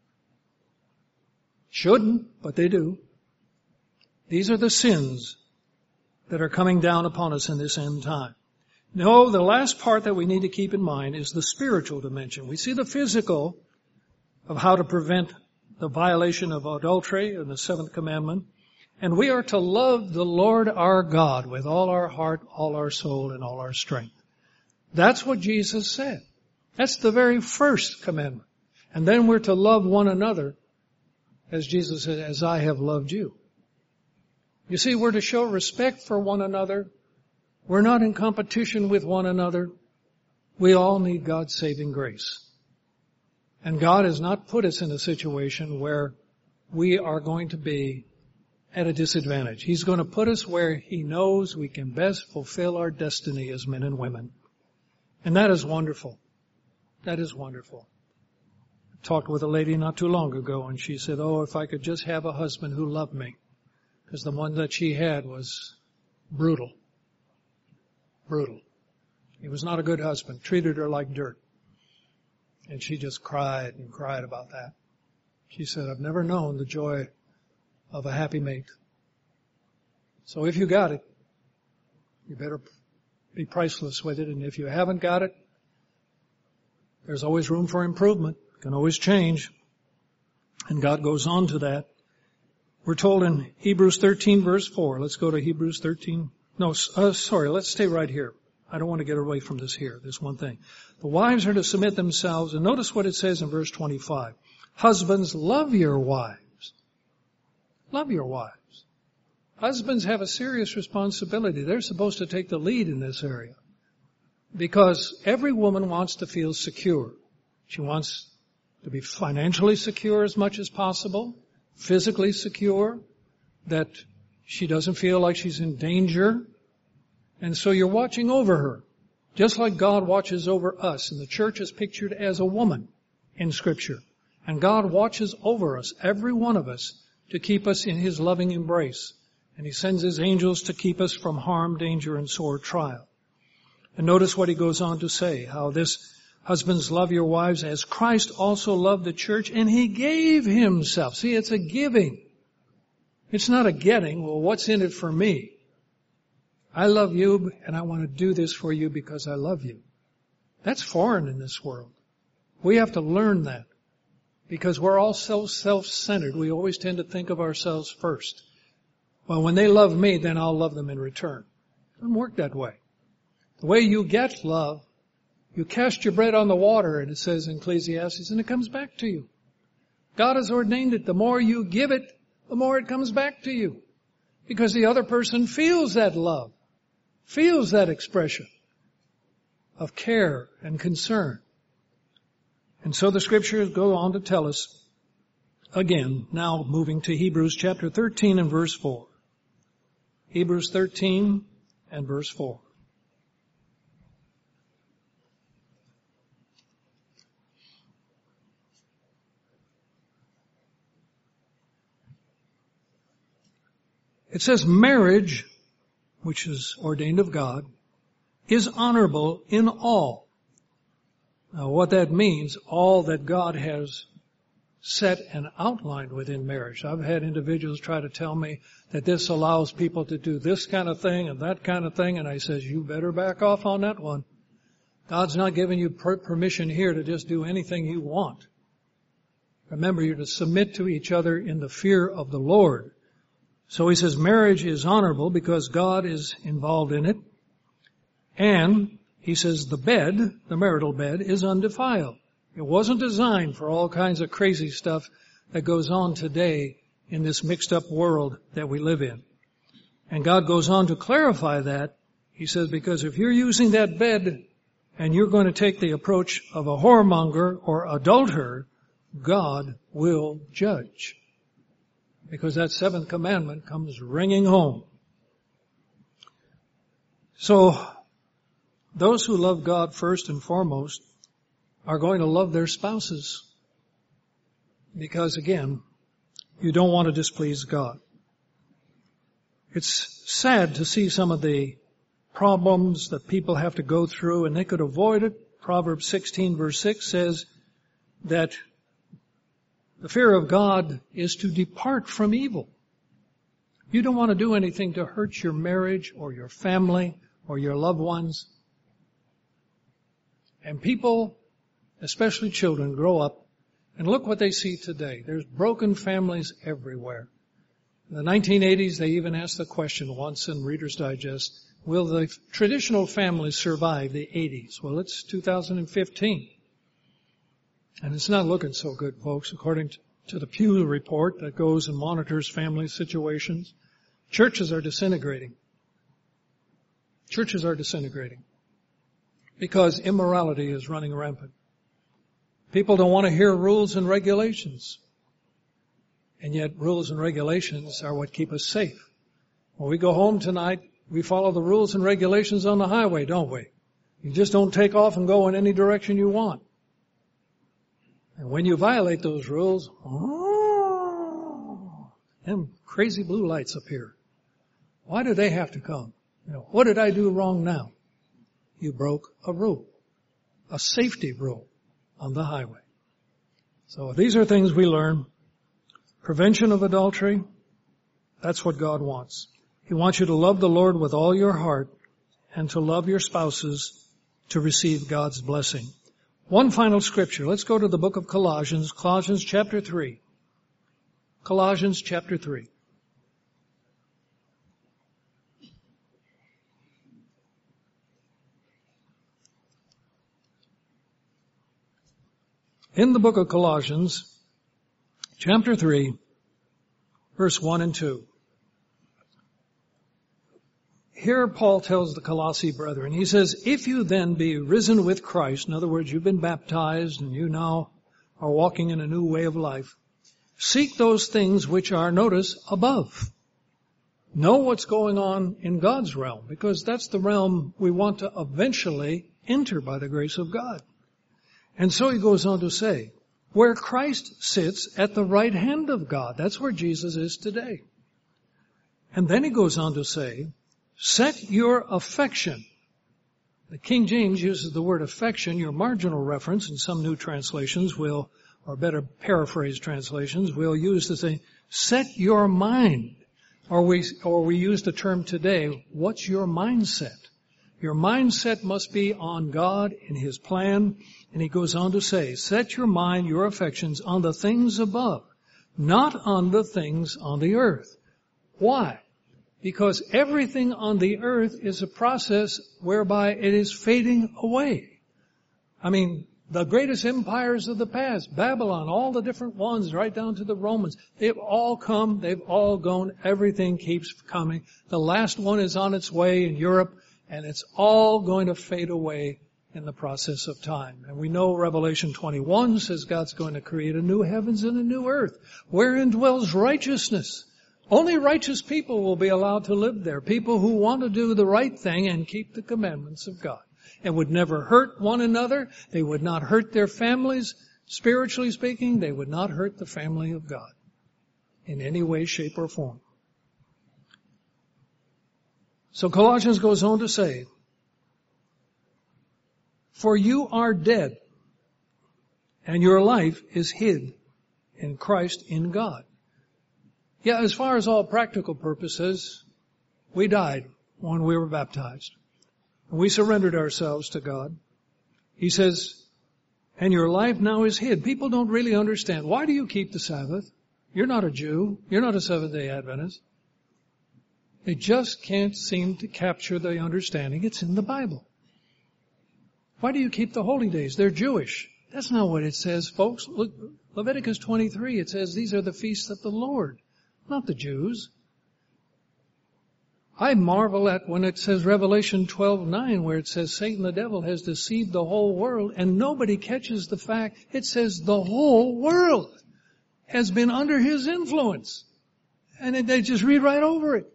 Shouldn't, but they do. These are the sins that are coming down upon us in this end time. No, the last part that we need to keep in mind is the spiritual dimension. We see the physical of how to prevent the violation of adultery in the seventh commandment. And we are to love the Lord our God with all our heart, all our soul, and all our strength. That's what Jesus said. That's the very first commandment. And then we're to love one another, as Jesus said, as I have loved you. You see, we're to show respect for one another. We're not in competition with one another. We all need God's saving grace. And God has not put us in a situation where we are going to be at a disadvantage. He's going to put us where He knows we can best fulfill our destiny as men and women. And that is wonderful. That is wonderful. I talked with a lady not too long ago, and she said, oh, if I could just have a husband who loved me. Because the one that she had was brutal. Brutal. He was not a good husband. Treated her like dirt. And she just cried and cried about that. She said, I've never known the joy of a happy mate. So if you got it, you better be priceless with it. And if you haven't got it, there's always room for improvement. It can always change. And God goes on to that. We're told in Hebrews thirteen verse four. Let's go to Hebrews thirteen. No, uh, sorry, let's stay right here. I don't want to get away from this here. There's one thing. The wives are to submit themselves, and notice what it says in verse twenty-five. Husbands, love your wives. Love your wives. Husbands have a serious responsibility. They're supposed to take the lead in this area. Because every woman wants to feel secure. She wants to be financially secure as much as possible, physically secure, that she doesn't feel like she's in danger. And so you're watching over her, just like God watches over us. And the church is pictured as a woman in Scripture. And God watches over us, every one of us, to keep us in His loving embrace. And He sends His angels to keep us from harm, danger, and sore trial. And notice what He goes on to say, how this husbands love your wives as Christ also loved the church, and He gave Himself. See, it's a giving. It's not a getting. Well, what's in it for me? I love you, and I want to do this for you because I love you. That's foreign in this world. We have to learn that. Because we're all so self-centered. We always tend to think of ourselves first. Well, when they love me, then I'll love them in return. It doesn't work that way. The way you get love, you cast your bread on the water, and it says in Ecclesiastes, and it comes back to you. God has ordained it. The more you give it, the more it comes back to you. Because the other person feels that love, feels that expression of care and concern. And so the Scriptures go on to tell us, again, now moving to Hebrews chapter thirteen and verse four. Hebrews thirteen and verse four. It says marriage, which is ordained of God, is honorable in all. Now what that means, all that God has set and outlined within marriage. I've had individuals try to tell me that this allows people to do this kind of thing and that kind of thing, and I says, you better back off on that one. God's not giving you per- permission here to just do anything you want. Remember, you're to submit to each other in the fear of the Lord. So he says marriage is honorable because God is involved in it. And he says the bed, the marital bed, is undefiled. It wasn't designed for all kinds of crazy stuff that goes on today in this mixed up world that we live in. And God goes on to clarify that. He says, because if you're using that bed and you're going to take the approach of a whoremonger or adulterer, God will judge. Because that seventh commandment comes ringing home. So, those who love God first and foremost are going to love their spouses. Because again, you don't want to displease God. It's sad to see some of the problems that people have to go through, and they could avoid it. Proverbs sixteen verse six says that the fear of God is to depart from evil. You don't want to do anything to hurt your marriage or your family or your loved ones. And people, especially children, grow up and look what they see today. There's broken families everywhere. In the nineteen eighties, they even asked the question once in Reader's Digest, will the traditional families survive the eighties? Well, it's two thousand fifteen. And it's not looking so good, folks, according to the Pew report that goes and monitors family situations. Churches are disintegrating. Churches are disintegrating because immorality is running rampant. People don't want to hear rules and regulations. And yet rules and regulations are what keep us safe. When we go home tonight, we follow the rules and regulations on the highway, don't we? You just don't take off and go in any direction you want. And when you violate those rules, oh, them crazy blue lights appear. Why do they have to come? You know, what did I do wrong now? You broke a rule, a safety rule on the highway. So these are things we learn. Prevention of adultery, that's what God wants. He wants you to love the Lord with all your heart and to love your spouses to receive God's blessing. One final scripture. Let's go to the book of Colossians, Colossians chapter three. Colossians chapter three. In the book of Colossians, chapter three, verse one and two. Here Paul tells the Colossae brethren, he says, if you then be risen with Christ, in other words, you've been baptized and you now are walking in a new way of life, seek those things which are, notice, above. Know what's going on in God's realm, because that's the realm we want to eventually enter by the grace of God. And so he goes on to say, where Christ sits at the right hand of God. That's where Jesus is today. And then he goes on to say, set your affection. The King James uses the word affection, your marginal reference, and some new translations will, or better paraphrase translations, will use to say, set your mind. Or we, or we use the term today, what's your mindset? Your mindset must be on God and His plan. And he goes on to say, set your mind, your affections on the things above, not on the things on the earth. Why? Because everything on the earth is a process whereby it is fading away. I mean, the greatest empires of the past, Babylon, all the different ones, right down to the Romans, they've all come, they've all gone, everything keeps coming. The last one is on its way in Europe, and it's all going to fade away in the process of time. And we know Revelation twenty-one says God's going to create a new heavens and a new earth, wherein dwells righteousness. Only righteous people will be allowed to live there. People who want to do the right thing and keep the commandments of God. And would never hurt one another. They would not hurt their families. Spiritually speaking, they would not hurt the family of God in any way, shape, or form. So Colossians goes on to say, for you are dead, and your life is hid in Christ in God. Yeah, as far as all practical purposes, we died when we were baptized. We surrendered ourselves to God. He says, and your life now is hid. People don't really understand. Why do you keep the Sabbath? You're not a Jew. You're not a Seventh-day Adventist. They just can't seem to capture the understanding. It's in the Bible. Why do you keep the holy days? They're Jewish. That's not what it says, folks. Look, Leviticus twenty-three, it says these are the feasts of the Lord, not the Jews. I marvel at when it says Revelation twelve nine, where it says Satan the devil has deceived the whole world, and nobody catches the fact it says the whole world has been under his influence. And they just read right over it.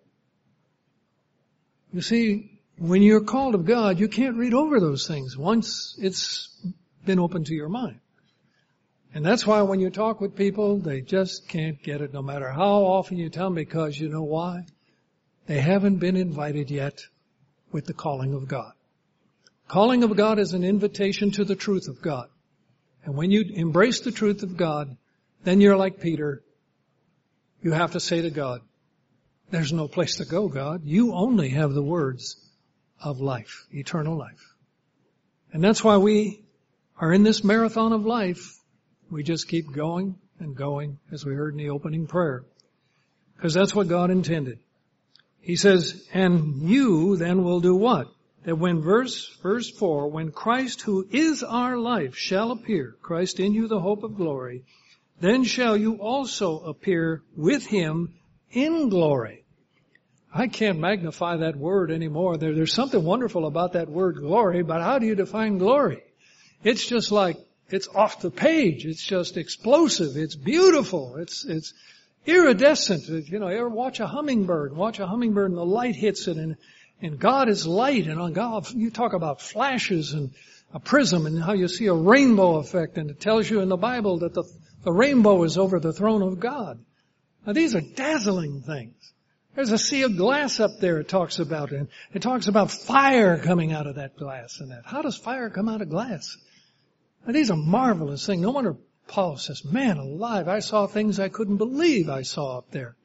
You see, when you're called of God, you can't read over those things once it's been open to your mind. And that's why when you talk with people, they just can't get it no matter how often you tell them, because you know why? They haven't been invited yet with the calling of God. Calling of God is an invitation to the truth of God. And when you embrace the truth of God, then you're like Peter. You have to say to God, there's no place to go, God. You only have the words of life, eternal life. And that's why we are in this marathon of life. We just keep going and going, as we heard in the opening prayer. Because that's what God intended. He says, and you then will do what? That when verse, verse four, when Christ who is our life shall appear, Christ in you the hope of glory, then shall you also appear with him in glory. I can't magnify that word anymore. There, there's something wonderful about that word glory, but how do you define glory? It's just like, it's off the page. It's just explosive. It's beautiful. It's, it's iridescent. You know, you ever watch a hummingbird? Watch a hummingbird and the light hits it, and, and God is light, and on God, you talk about flashes and a prism and how you see a rainbow effect, and it tells you in the Bible that the, the rainbow is over the throne of God. Now these are dazzling things. There's a sea of glass up there it talks about, and it talks about fire coming out of that glass and that. How does fire come out of glass? Now these are marvelous things. No wonder Paul says, man alive, I saw things I couldn't believe I saw up there.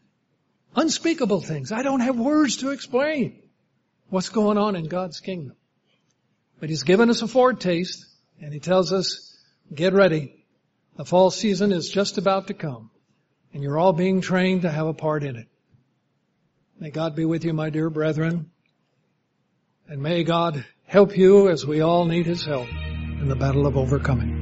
Unspeakable things. I don't have words to explain what's going on in God's kingdom. But he's given us a foretaste, and he tells us, get ready. The fall season is just about to come, and you're all being trained to have a part in it. May God be with you, my dear brethren, and may God help you as we all need his help in the battle of overcoming.